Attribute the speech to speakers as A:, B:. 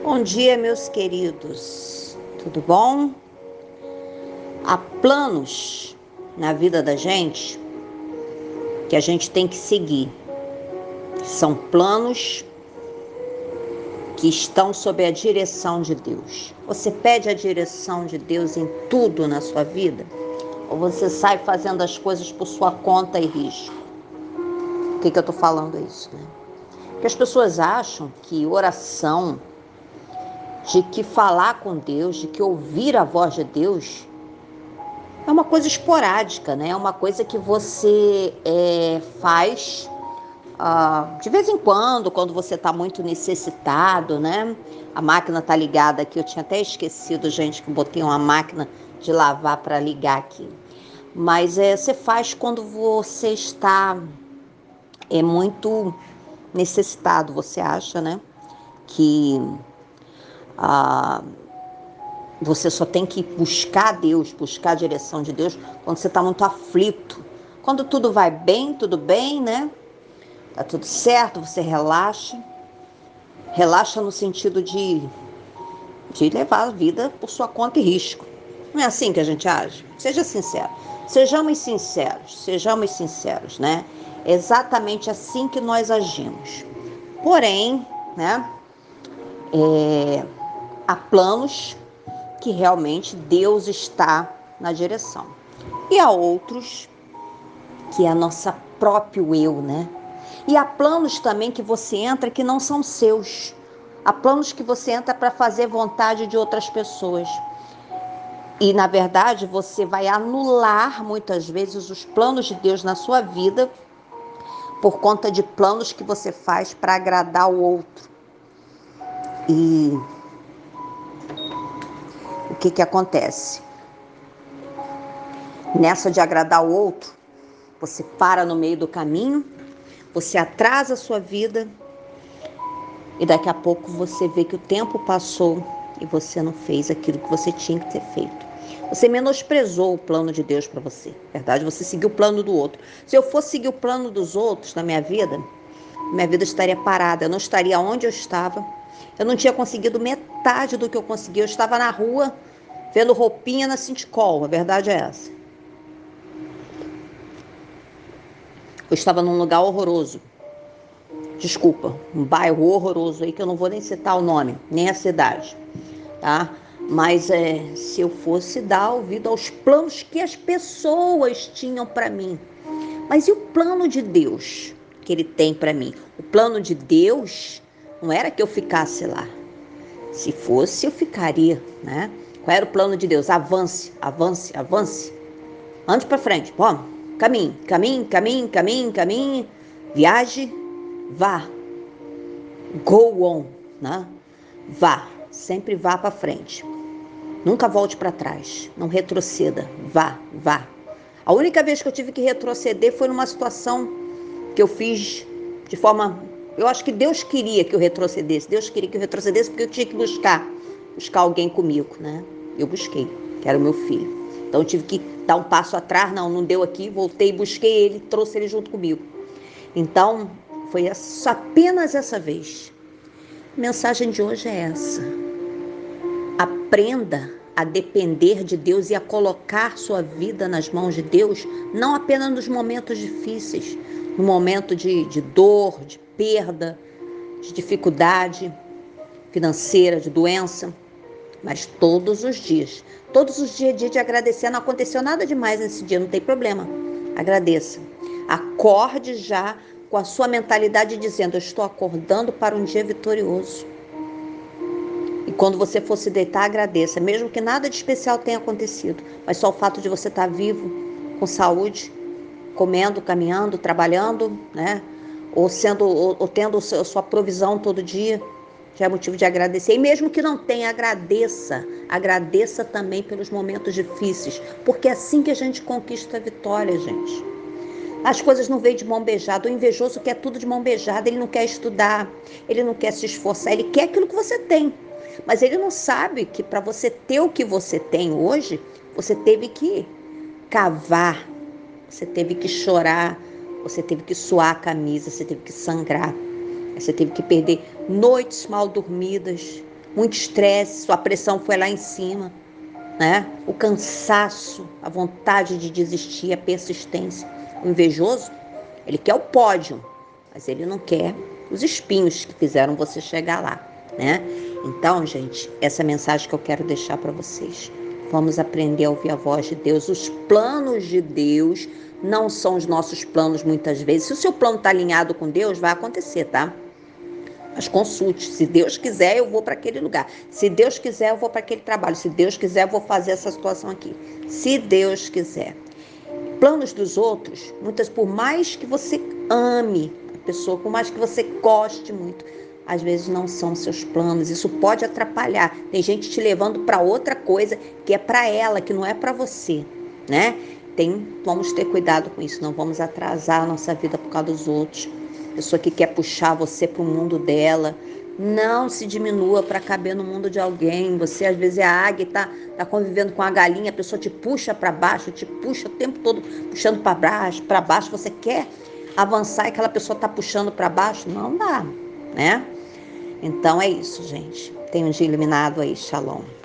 A: Bom dia, meus queridos. Tudo bom? Há planos na vida da gente que a gente tem que seguir. São planos que estão sob a direção de Deus. Você pede a direção de Deus em tudo na sua vida? Ou você sai fazendo as coisas por sua conta e risco? Por que eu estou falando isso, né? Porque as pessoas acham que oração, de que falar com Deus, de que ouvir a voz de Deus é uma coisa esporádica, né? É uma coisa que você faz de vez em quando você está muito necessitado, né? A máquina está ligada aqui, eu tinha até esquecido, gente, que eu botei uma máquina de lavar para ligar aqui. Mas você faz quando você está muito necessitado, você acha, né? Que você só tem que buscar Deus, buscar a direção de Deus quando você está muito aflito. Quando tudo vai bem, tudo bem, né? Tá tudo certo, você relaxa. Relaxa no sentido de levar a vida por sua conta e risco. Não é assim que a gente age? Seja sincero. Sejamos sinceros, né? É exatamente assim que nós agimos. Porém, né? Há planos que realmente Deus está na direção. E há outros que é a nossa próprio eu, né? E há planos também que você entra que não são seus. Há planos que você entra para fazer vontade de outras pessoas. E, na verdade, você vai anular, muitas vezes, os planos de Deus na sua vida por conta de planos que você faz para agradar o outro. E o que acontece? Nessa de agradar o outro, você para no meio do caminho, você atrasa a sua vida e daqui a pouco você vê que o tempo passou e você não fez aquilo que você tinha que ter feito. Você menosprezou o plano de Deus para você. Na verdade, você seguiu o plano do outro. Se eu fosse seguir o plano dos outros na minha vida estaria parada. Eu não estaria onde eu estava. Eu não tinha conseguido metade do que eu consegui. Eu estava na rua vendo roupinha na Cinticol. A verdade é essa. Eu estava num lugar horroroso. Desculpa, um bairro horroroso aí que eu não vou nem citar o nome, nem a cidade, tá? Mas se eu fosse dar ouvido aos planos que as pessoas tinham para mim. Mas e o plano de Deus que ele tem para mim? O plano de Deus não era que eu ficasse lá. Se fosse, eu ficaria, né? Qual era o plano de Deus? Avance, avance, avance. Ande para frente, vamos. Caminhe, caminhe, caminhe, caminhe, caminhe. Viaje, vá. Go on, né? Vá, sempre vá para frente. Nunca volte para trás, não retroceda, vá, vá. A única vez que eu tive que retroceder foi numa situação que eu fiz de forma... Eu acho que Deus queria que eu retrocedesse. Deus queria que eu retrocedesse porque eu tinha que buscar alguém comigo, né? Eu busquei, que era o meu filho. Então eu tive que dar um passo atrás, não deu aqui, voltei, busquei ele, trouxe ele junto comigo. Então, foi apenas essa vez. A mensagem de hoje é essa. Aprenda a depender de Deus e a colocar sua vida nas mãos de Deus, não apenas nos momentos difíceis, no momento de dor, de perda, de dificuldade financeira, de doença, mas todos os dias é dia de agradecer. Não aconteceu nada demais nesse dia, não tem problema, agradeça. Acorde já com a sua mentalidade dizendo: eu estou acordando para um dia vitorioso. E quando você for se deitar, agradeça, mesmo que nada de especial tenha acontecido, mas só o fato de você estar vivo, com saúde, comendo, caminhando, trabalhando, né? Ou tendo a sua provisão todo dia, já é motivo de agradecer. E mesmo que não tenha, agradeça também pelos momentos difíceis, porque é assim que a gente conquista a vitória, gente. As coisas não vêm de mão beijada. O invejoso quer tudo de mão beijada, ele não quer estudar, ele não quer se esforçar, ele quer aquilo que você tem. Mas ele não sabe que para você ter o que você tem hoje, você teve que cavar, você teve que chorar, você teve que suar a camisa, você teve que sangrar, você teve que perder noites mal dormidas, muito estresse, sua pressão foi lá em cima, né? O cansaço, a vontade de desistir, a persistência. O invejoso, ele quer o pódio, mas ele não quer os espinhos que fizeram você chegar lá, né? Então, gente, essa é a mensagem que eu quero deixar para vocês. Vamos aprender a ouvir a voz de Deus. Os planos de Deus não são os nossos planos muitas vezes. Se o seu plano está alinhado com Deus, vai acontecer, tá? Mas consulte. Se Deus quiser, eu vou para aquele lugar. Se Deus quiser, eu vou para aquele trabalho. Se Deus quiser, eu vou fazer essa situação aqui. Se Deus quiser. Planos dos outros, muitas, por mais que você ame a pessoa, por mais que você goste muito, às vezes não são seus planos. Isso pode atrapalhar. Tem gente te levando para outra coisa que é para ela, que não é para você, né? Vamos ter cuidado com isso. Não vamos atrasar a nossa vida por causa dos outros. Pessoa que quer puxar você para o mundo dela. Não se diminua para caber no mundo de alguém. Você às vezes é a águia e tá convivendo com a galinha, a pessoa te puxa para baixo, te puxa o tempo todo puxando para baixo. Você quer avançar e aquela pessoa tá puxando para baixo? Não dá, né? Então é isso, gente. Tenha um dia iluminado aí. Shalom.